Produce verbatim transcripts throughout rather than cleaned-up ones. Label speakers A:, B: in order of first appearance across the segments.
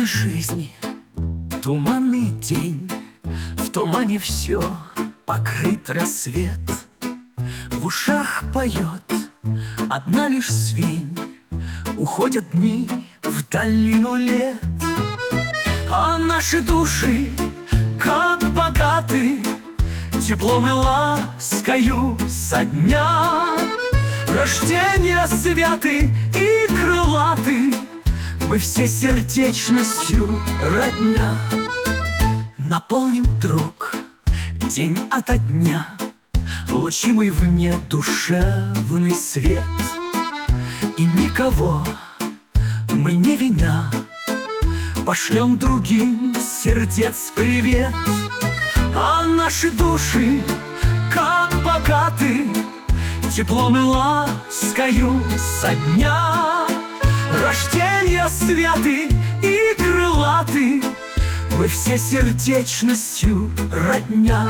A: туманы жизни, туманный день. В тумане все покрыт рассвет. В ушах поет одна лишь свинь. Уходят дни в долину лет. А наши души, как богаты, теплом и ласкою со дня. Рождения святы и крылаты, мы все сердечностью родня. Наполним, друг, день ото дня лучимый вне душевный свет. И никого мы не виня пошлем другим сердец привет. А наши души, как богаты, теплом и ласкою со дня. Рождения святы и крылаты, мы все сердечностью родня.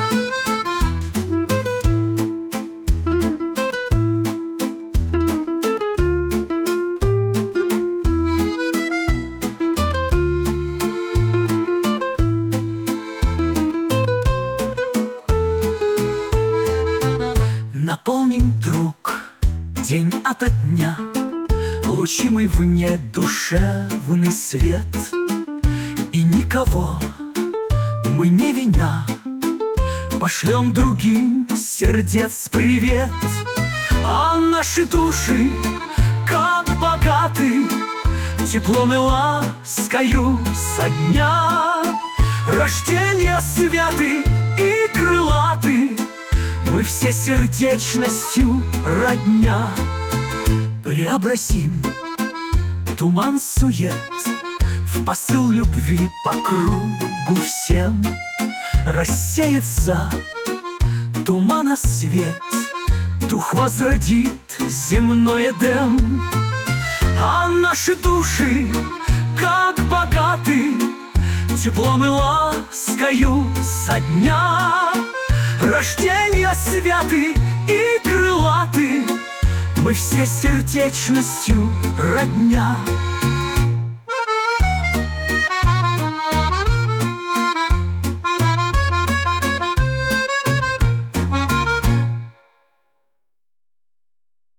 A: Наполним, друг, день ото дня лучимый вне душевный свет. И никого мы не виня пошлем другим сердец привет. А наши души, как богаты, теплом и ласкою со дня. Рождения святы и крылаты, мы все сердечностью родня. Преобразим туман сует в посыл любви по кругу всем. Рассеется тумана свет, дух возродит земной Эдем. А наши души, как богаты, теплом и ласкою со дня. Рождения святы и крылаты, мы все сердечностью родня.